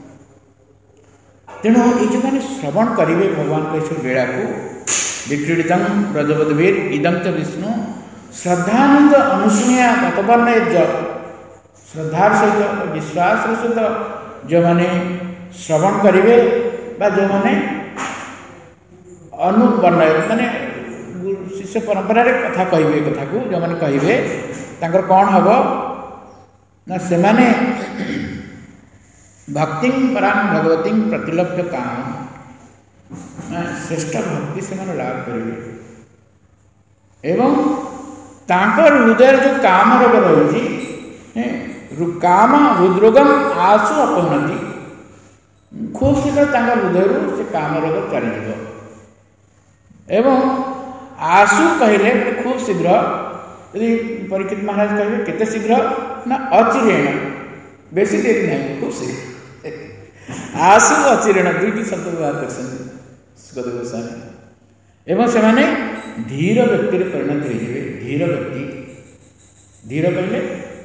तेणु ये जो मैंने श्रवण करेंगे भगवान को बेड़ा को विक्रीडित ब्रजवधवीर इदम च विष्णु श्रद्धानंद अनुसूया मतवर्ण श्रद्धार सहित विश्वास सहित जो मैंने श्रवण करेंगे जो मैंने अनुवर्ण माने शिष्य परंपरा कथा कहे कथा को जो मैंने कहे तांकर कौन हम ना से माने भक्ति परां भगवती प्रतिलभ्य काम श्रेष्ठ भक्ति से लाभ करेंगे एवं तांकर हृदय जो काम रोग रही काम हृदरोगम आसु अपहनती खूब शीघ्र हृदय से काम रोग चली एवं आसु कहले खूब शीघ्र यदि परीक्षित महाराज कहे केते शीघ्र ना अचिरेण बेसी देरी नहीं खूब शीघ्र आसु अचिरेण दुईटी शब्द व्यवहार कर सुखदेव गोस्वामी एवं से माने धीर व्यक्ति परिणत हो धीर व्यक्ति धीर कहले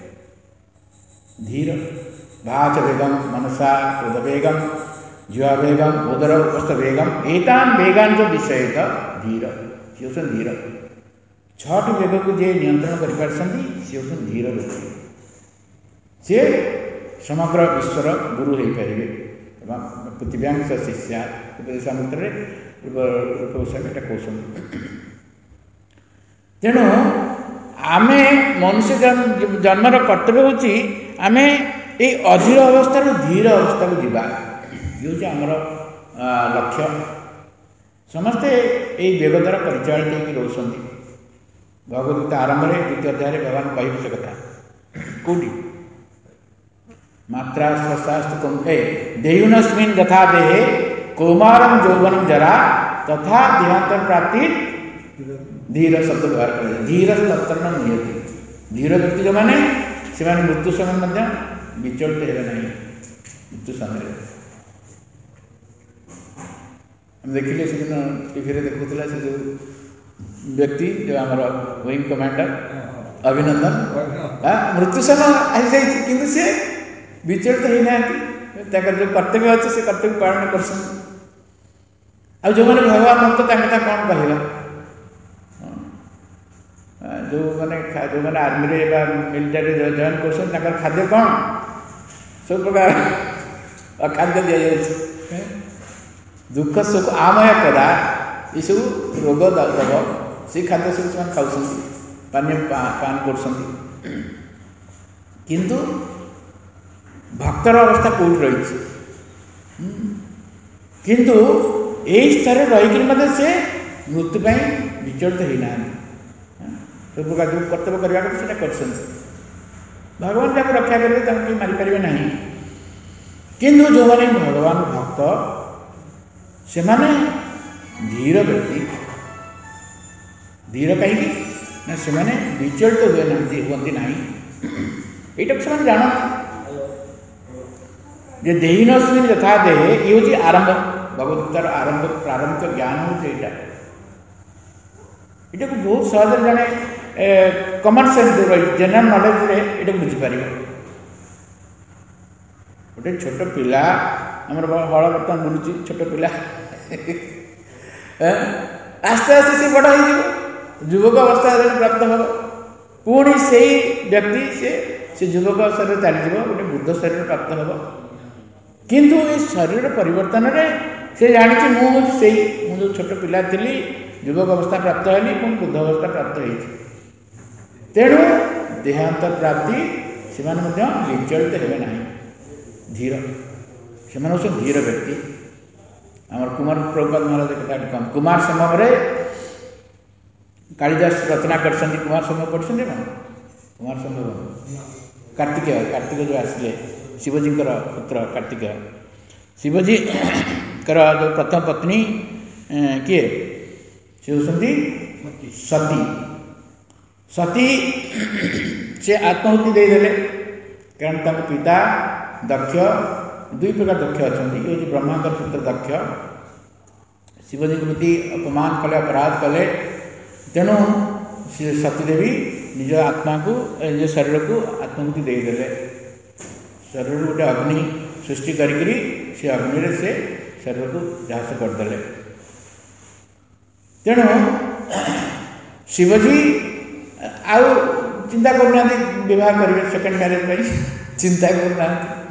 धीर वाच वेगम मनसा क्रोध वेगम जीवा वेगम उदर उपस्थ वेगम एतान वेगान जो विषय धीर सी हूँ धीर 6टी वेग को जे नियंत्रण कर सी हूँ धीर व्यक्ति सी समग्र विश्वर गुरु हो पारे पृथिव्यांश शिष्या उपदेशामृत गोस्वामी कहते तेणु आम मनुष्य जन्मर कर्तव्य हूँ आम ये अधीर अवस्था धीर अवस्था को जीवा ये हूँ आमर लक्ष्य समस्ते यही वेग द्वारा परिचालित रोचन भगवद्गीता आरंभ में 2य अध्याय भगवान कह से कथा कौटी मात्रा स्वशास्त्र देयुनस्मिन् यथा देहे कौमारम यौवनम जरा तथा देहांतर प्राप्ति धीर शब्द व्यवहार कर धीर तत्ण नियति धीर व्यक्ति जो मैंने से मृत्यु समय विचलित है नहीं मृत्यु समय देखिले से दिन टीवी देखुला से जो व्यक्ति जो आमर विंग कमांडर अभिनंदन मृत्यु समय आई जाए कि सी विचलित होना जो कर्तव्य अच्छे से कर्तव्य पालन कर जो मैंने भगवान भक्त कौन कहला जो मैंने आर्मी मिलिटारी जॉइन कर खाद्य कौन सब प्रकार अखाद्य दि जाए दुख सुख आमय कदा ये सब रोग दब से खाद्य सब खाऊ पानी पान कर किंतु भक्तर अवस्था कौट रही किंतु यही स्तर रही से मृत्यु विचलित होना सब प्रकार जो कर्तव्य करवा कर भगवान जब रक्षा करेंगे मारिपारे ना किंतु जो मैंने भगवान भक्त से माने धीर व्यक्ति धीर कहीं ना से माने विचलित हुए ना यहाँ से जान जे देहिनस्मिन् यथा देहे ये हूँ आरंभ भगवद्गीतार आरंभ प्रारंभिक ज्ञान हूँ यहाँ को बहुत सहज जड़े कमन सेन्स रही जनरल नॉलेज ये बुझीपार गोटे छोट पिला आम हल बर्तमान बुलूची छोट पिला आस्ते आस्ते से बड़ हो युवक अवस्था प्राप्त हम पुणी से व्यक्ति से से युवक शरीर चलीज गोटे बुद्ध शरीर प्राप्त हे किंतु ये शरीर परिवर्तन में से जानी मुझे जो छोट पिला थी युवक अवस्था प्राप्त हेली बुद्ध अवस्था प्राप्त हो तेणु देहांत प्राप्ति से विचलित हे ना धीर से धीर व्यक्ति आमर कुमार प्रभुपाद महाराज कथा कम कुमार समय कालिदास रचना कर कुमार समय पढ़ते कौन कुमार समय कार्तिकेय जो आसिले शिवजी पुत्र कार्तिकेय शिवजी जो प्रथम पत्नी किए से होती सती सती से आत्माहुति देदेले कारण तक पिता दक्ष दुई प्रकार दक्ष अच्छा ये हूँ ब्रह्मांकर पुत्र दक्ष शिवजी के प्रति अपमान कले अपराध कले तेणु सतीदेवी निज आत्मा को निज शरीर को आत्माहुति देदेले शरीर गोटे अग्नि सृष्टि करी से अग्नि से शरीर को झास करदे तेणु शिवजी आउ चिंता करना विवाह करेंगे सेकेंड मैरेज चिंता करना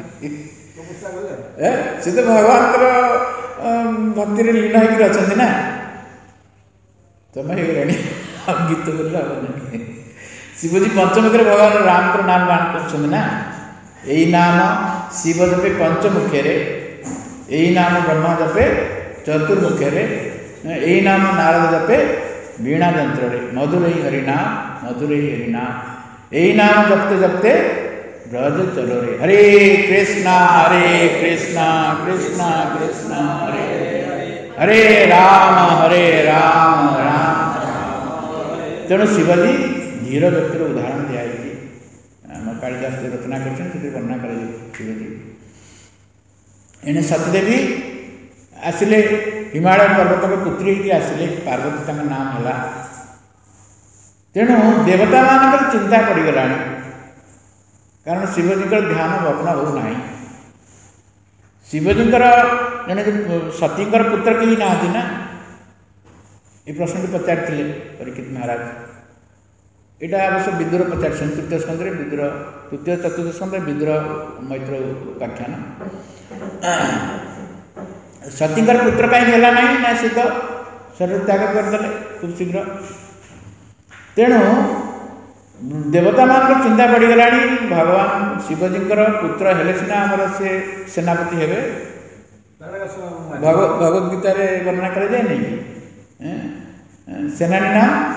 से तो भगवान भक्ति लीन होकर ना तुम हो गीत बोल शिवजी पंचमुखी भगवान राम को नाम गान कर ना यही नाम शिव जपे पंचमुखे यही नाम ब्रह्मा जपे चतुर्मुखे यही नाम नारद जपे वीणा यंत्र मधुर ही हरिनाम यही नाम जपते जपते ब्रज चलो रे हरे कृष्णा कृष्णा कृष्णा हरे राम राम तेणु शिवजी धीर व्यक्तिर उदाहरण दिखाई कालिदास रचना कर वर्णना कर शिवजी एने सतीदेवी आसिले हिमालय पर्वत को पुत्री आसिले पार्वती तक नाम है तेणु देवता मान चिंता पड़गला कारण शिवजी ध्यान भग्न होना शिवजी जन सतीकर पुत्र कहीं ना ना ये प्रश्न को पचारि परीक्षित महाराज यहाँ अवश्य विदुर पचार तृतीय स्कंद विदुर तृतीय चतुर्थ स्कंद विदुर मैत्र उपाख्यान सतीकर पुत्र कहीं है ना सी तो शरीर त्याग करदे खूब शीघ्र तेणु देवता मान चिंता पड़गला भगवान शिवजी पुत्र हेले सीना आमर से सेनापति हे भगवद गीतार वर्णना कराए नहीं सेनानी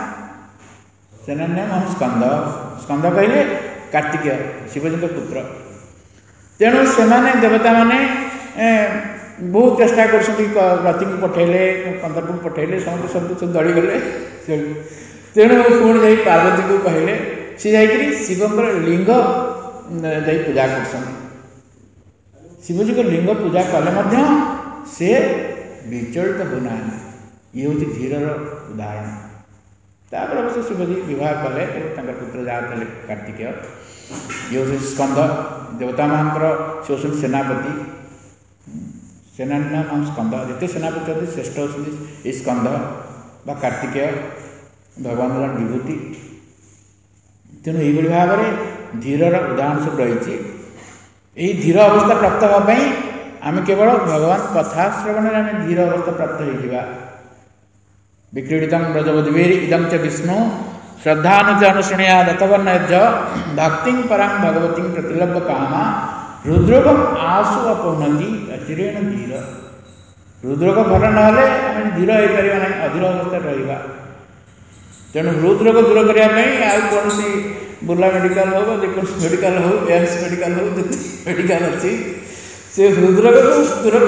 नाम हम स्कंद स्कंद कहले कार्तिकेय शिवजी पुत्र तेणु से देवता माने बहुत चेष्टा कर पठेले कंदरपुर पठेले समस्त सब दड़ी गले तेणु पुणी जा पार्वती को कहले सी जा शिवंकर लिंग जा पूजा कर शिवजी को लिंग पूजा कले से विचलित होना ये हूँ धीर उदाहरण तापर अवश्य शिवजी विवाह कले पुत्र जहाँ थे कार्तिकेय ये हूँ स्कंद देवता मान से हूँ सेनापति सेनानी नाम स्कंद जिते सेनापति अच्छे श्रेष्ठ होती स्कंद बा कार्तिकेय भगवान विभूति तेणु यही भाव में धीर उदाहरण सब रही यही धीर अवस्था प्राप्त हाँपाई आम केवल भगवान कथा श्रवण आम धीर अवस्था प्राप्त हो विक्रीडित ब्रजबुद्धिर इदम च विष्णु श्रद्धानुज अनुशुणया दत्तवर्णज भक्ति परां भगवती प्रतिलभ्य कामा हृदरोगम आशु अपौनति चिरेण धीर हृदरोग भल ना धीर हो पार ना अधीर अवस्था रहा तेणु हृदरोग दूर करने कौन बुर्ला मेडिकल हो जेकोसी मेडिकल हो एम्स मेडिकल हो जो मेडिकल अच्छी से हृदरोग को दूर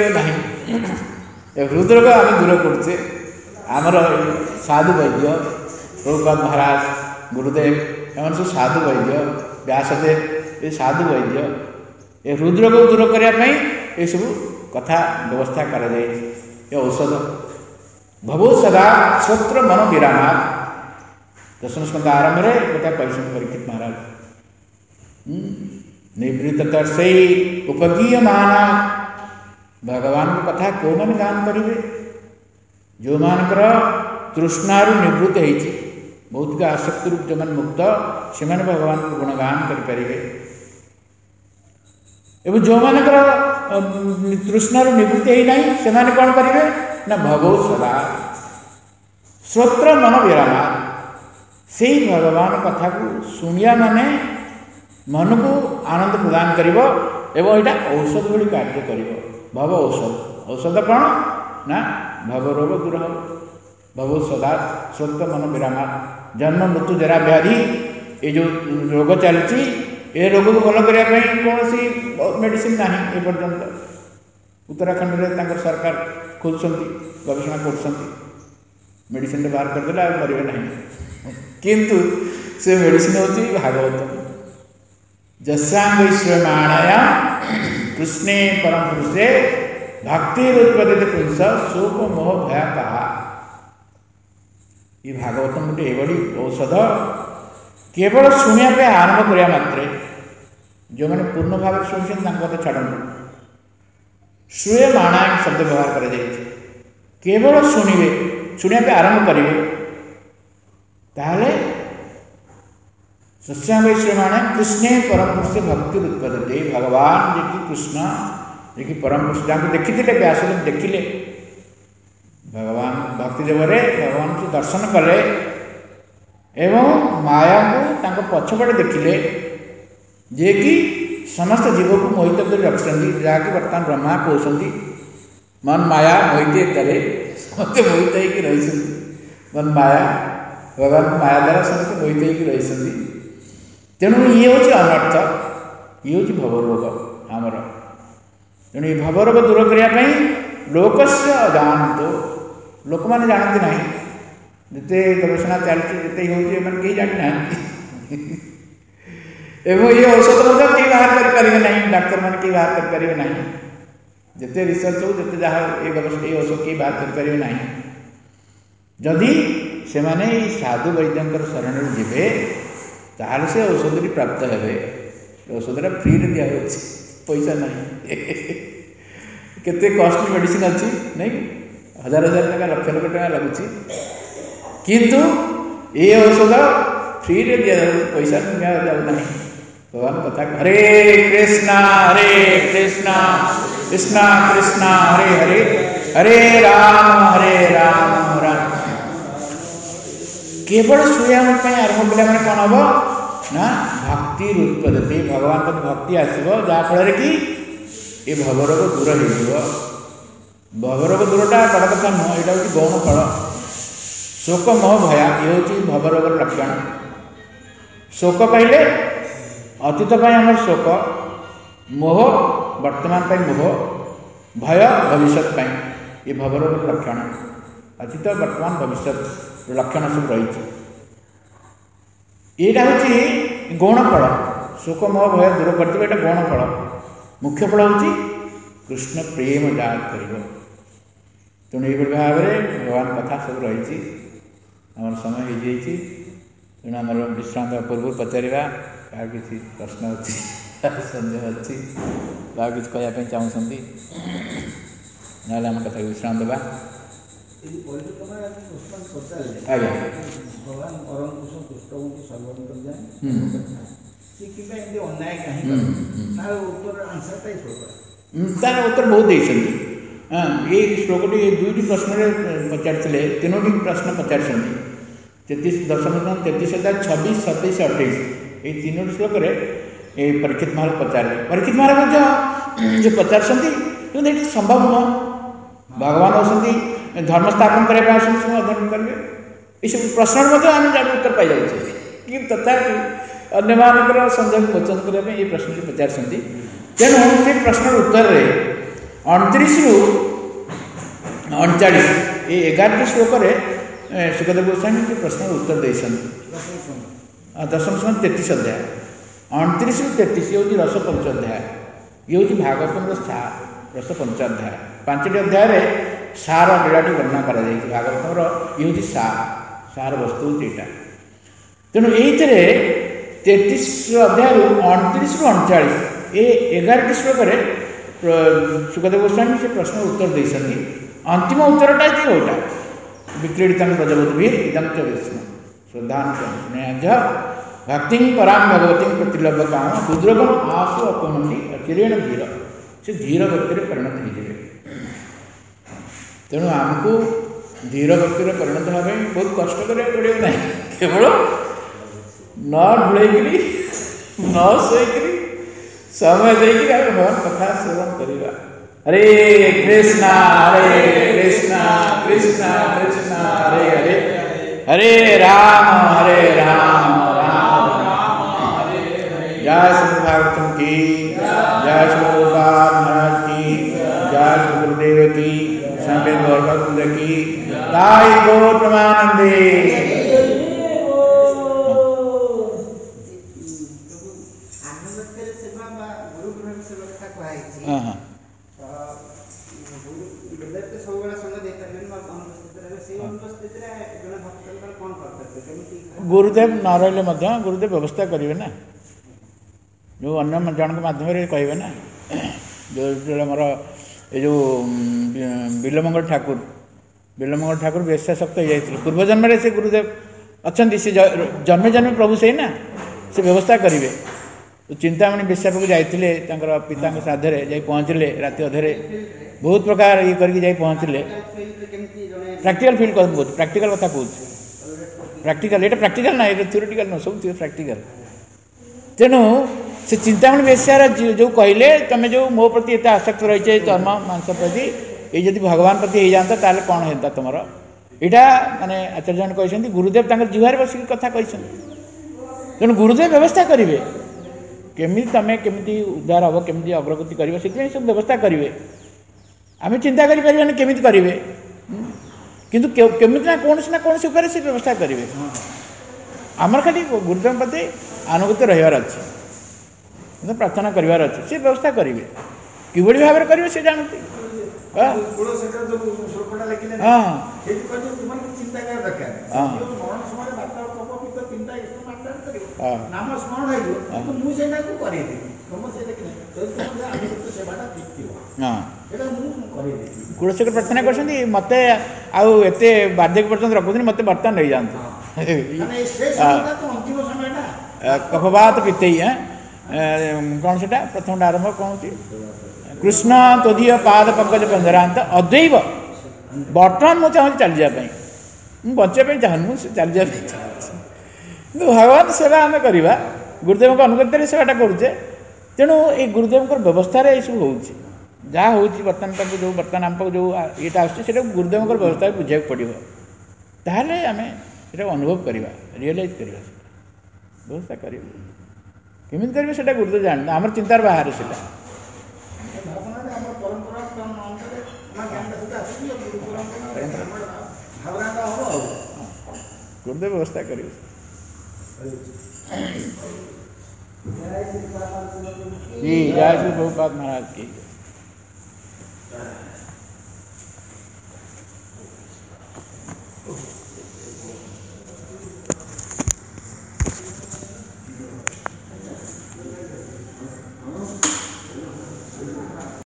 कर हृदरोग आम दूर करुचे आमर साधु वैद्य प्रभुपाद महाराज गुरुदेव एम सब साधु वैद्य व्यासदेव ये साधु वैद्य ये हृदरोग को दूर करने ये सब कथा व्यवस्था कर औषध भवो सदा श्रोत्र मन विरामा दशम स्कंद आरंभ में कथा कहते परीक्षित महाराज निवृत्त से उपगीयमाना भगवान को कथा कौ मैंने गान करेंगे जो मानकर तृष्णारू निवृत्त होती भौतिक आसक्ति जो मैंने मुक्त से भगवान को गुणगान करें। एवं जो मानकर तृष्णार निवृत्ति होना से कौन करेंगे ना भगव सदा श्रोत्र मन विरामा से भगवान कथा को शुणिया माने मन को आनंद प्रदान करिवो एवं यहाँ औषध भली कार्य करिवो। भव औषध औषध कौन ना भव रोग दूर हो भव सदा श्रोत्र मन विरामा जन्म मृत्यु जरा व्याधि ये जो रोग चलती ए रोग को भल करने कौन सी मेडिसिन ना एपर्यंत उत्तराखंड में सरकार खोलुंट गवेषणा कर मेडिसिन बाहर करदे मरवे ना किंतु से मेडिसिन हूँ भागवत जस्यांगैश्वर्यमाणाया कृष्णे परम पुरुषे भक्तिरुत्पद्यते पुंस शोक मोह भय कहा। ये भागवत गोटे एवं औषध केवल शुणा आरंभ करने मात्रे जो मैंने पूर्ण भाव शुणी कथा छाड़ू श्रूयमाणा शब्द व्यवहार कर केवल शुणे शुणा आरंभ करेंगे ताहले सस्यांगैश्वर्यमाणे कृष्णे परम पुरुष भक्ति उत्पद्यते भगवान जी की कृष्ण जी की परम पुरुष जहाँ देखी व्यासदेव देखिले भगवान भक्ति देवरे भगवान को दर्शन कले एवं माया को पछपटे देखिले जे कि समस्त जीव को मोहित कर रखिंट जहाँकि बर्तमान ब्रह्मा कहते मन माया मोहित करे समस्त मोहित होकर रही मन माया भगवान माया द्वारा समस्त मोहित होकर रही तेणु ये हूँ अनर्थ ये हूँ भवरोग आमर तेणु ये भवरोग दूर करने लोकस्य अजानतो लोक मैंने जानते ना जिते गवेषणा चलती हूँ कहीं जानी ना एवं ये औषध कहीं बाहर करेंगे ना डाक्तर मैंने कहीं बाहर करेंगे ना जिते रिसर्च हो जिते जहाँ ये औषध कहीं बाहर करेंगे ना जदि से माने साधु वैद्यंकर शरण जीवे ताहले से औषधि प्राप्त हे औषधटा फ्री दिया पैसा ना केते कॉस्टली मेडिसिन अच्छी नहीं हजार हजार टका लक्ष लक्ष टका लगुच किंतु ये औषध फ्री रे दिया पैसा दिया जाऊना भगवान कथा हरे कृष्णा कृष्णा कृष्णा हरे हरे हरे राम राम केवल शुणा आरंभ कला मैंने कौन हम ना भक्ति उत्पद्यते भगवान का भक्ति आसो जहाँफल कि ये भवरोग दूर हो भवरोग दूरटा बड़ कथा नुह यहाँ हूँ गौण फल शोक मोह भय ये हूँ भवरोग लक्षण शोक कहले अतीत आम शोक मोह वर्तमान मोह भय भविष्य ये भवरोग लक्षण अतीत वर्तमान भविष्य लक्षण सब रही यहाँ हूँ गौण फल शोक मोह भय दूर कर गौण फल मुख्य फल हूँ कृष्ण प्रेम जात कर तेणु ये भाव में भगवान कथा सब रही आम समय हो जाइए तेणु आम विश्रांत पूर्व पचारा क्या किसी प्रश्न अच्छी सन्देह अच्छी क्या किसी कहवाई चाहूँगी ना आम कथा विश्राम देवा आज्ञा भगवान परम कुशल पुस्तकों को सर्वंतर जाए अन्याय कहीं तार उत्तर आंसर तार उत्तर बहुत देते ये श्लोकटी दुईटी प्रश्न पचार तीनोटी प्रश्न पचार 33 दशम 33,026 27 28 ये तीनोटी श्लोक परीक्षित महाराज पचारे परीक्षित महाराज जो पचार ये संभव नुह भगवान होती धर्म स्थापन करने अध्ययन करेंगे ये सब प्रश्न आम उत्तर पाई जाऊँ कि तथापि अन्य मानकर संदेह मोचन करने ये प्रश्न पचार तेणु से प्रश्न उत्तर 29 रु 39 ये 11 श्लोक सुखदेव गोस्वामी से प्रश्न उत्तर देते दशम समय 33 अध्याय 29 रु 33 ये हूँ रस पंचाध्याय ये हूँ भागवतम रस पंचाध्याय 5टी अध्याय सार लीलाटी वर्णना कर भागवतम ये हूँ सार वस्तु यहाँ तेणु ये 33 अध्याय 29 रु 39 ये 11टी श्लोक सुखदेव गोस्वामी से प्रश्न उत्तर देते अंतिम उत्तरटा ये होटा विक्रीडितं प्रजवद्भिः इदं च विष्णु श्रद्धानुसंस्नेह भक्ति परां भगवती प्रतिलभ्य काम हृद्रोगम आसु अपहंती अचिरेण धीर से धीर भक्ति परिणत हो तेणु आमको धीर भक्ति परिणत होगा बहुत कष्ट करने पड़े ना केवल न ढुलैकि न शोकि समय देकर भगवान कथा श्रवण करवा। हरे कृष्णा कृष्णा कृष्णा हरे हरे हरे राम राम राम हरे हरे। जय श्री भागवतम की जय श्री गोपाल महाराज की जय श्री गुरुदेव की संवेद गौरवकुंद की जय गौर प्रमानंदे। गुरुदेव न रही गुरुदेव व्यवस्था करेंगे ना जो अन्य जन मध्यम कहे ना जो आमर ये बिलमंगल ठाकुर वेश्याशक्त हो जाते पूर्व जन्म से गुरुदेव अच्छा से जन्मे जन्मे प्रभु से ना से व्यवस्था करेंगे। तो चिंतामणि बेश्यापक जाते पिता श्राद्धे जा पहुँचले राति अधे बहुत प्रकार ये करके पहुँचले प्रैक्टिकल फील कर प्रैक्टिकल कथा कहूँ प्रैक्टिकल ये प्रैक्टिकल ना ये थ्योरेटिकल ना सब प्रैक्टिकल। तेणु से चिंतामणि बेश्यार जो कहले तुम जो मो प्रति एत आसक्त रही चर्म मांस प्रति ये जब भगवान प्रति हो जाता ताल कौन होता तुम यहाँ माने आचार्य कहते गुरुदेव जुहार बसिक कथा कहते तेणु गुरुदेव व्यवस्था करेंगे केमी तुम केमी उद्धार हम केमी अग्रगति कर सब व्यवस्था करेंगे आम चिंता करें करेंगे किंतु केमी ना कौन उपाय से व्यवस्था करेंगे आमर खाली गुरुदेव प्रति आनुगत्य रही अच्छे प्रार्थना करार अच्छे से व्यवस्था करेंगे किभली भाव में करेंगे से जानते कुलशेखर प्रार्थना कर मत आते बार्धक्य पर्यटन रखुन मत बर्तमान नहीं जाते कफवात पिते कौन से प्रथम आरंभ कौन कृष्ण तदीय पाद पंकज बंधरांत अदैव बर्तमान मुझे चाहूँ चली जाए बचापी चाहूँ चली जाए भगवान सेवा आम करवा गुरुदेव अनुगत्य सेवाटा करुचे तेणु ये गुरुदेव व्यवस्था ये सब हो जहाँ हूँ बर्तमान जो बर्तमान आम जो यहाँ आसे गुरुदेव व्यवस्था बुझा पड़ो ताहले आम अनुभव करवा रियलाइज करवा व्यवस्था कर केमी करेंगे गुरुदेव जानते आम चिंतार बाहर से गुरुदेव व्यवस्था करेंगे। जी जय श्री प्रभुपाद महाराज की।